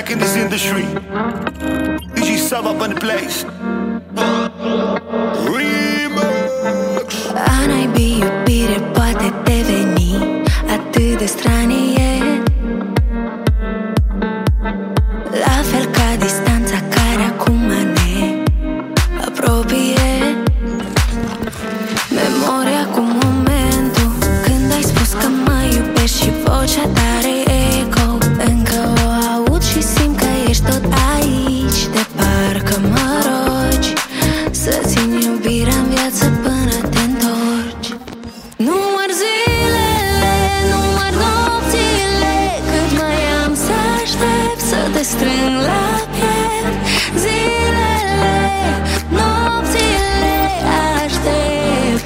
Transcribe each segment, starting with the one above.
back in this industry. DG Sub up on the place. Remix. A naibii iubire poate deveni atât de stranie, la fel ca distanța care acum ne apropie. Memoria cu momentul când ai spus că mă iubești și vocea tare eco. Încă o aud și simt că ești tot aici, de parcă mă rogi să țin iubirea în viață până te întorci. Număr zilele, număr nopțile, cât mai am să aștept să te strâng la piept. Zilele, nopțile aștept.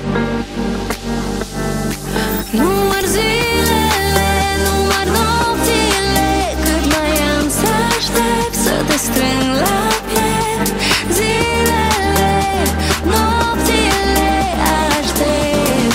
Număr zilele, număr nopțile, cât mai am să aștept să te strâng la piept. Zilele, nopțile aștept.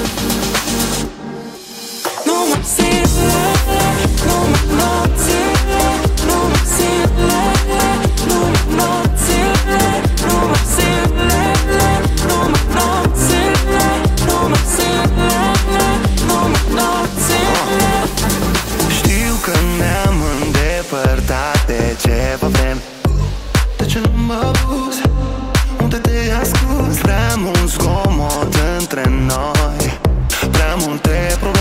Număr zilele, număr nopțile, număr zilele, număr nopțile, număr zilele, număr nopțile, număr zilele, număr nopțile. Știu că ne-am îndepărtat de ceva vreme. De ce nu mă auzi? Unde te-ai ascuns? Prea mult zgomot între noi, prea multe probleme.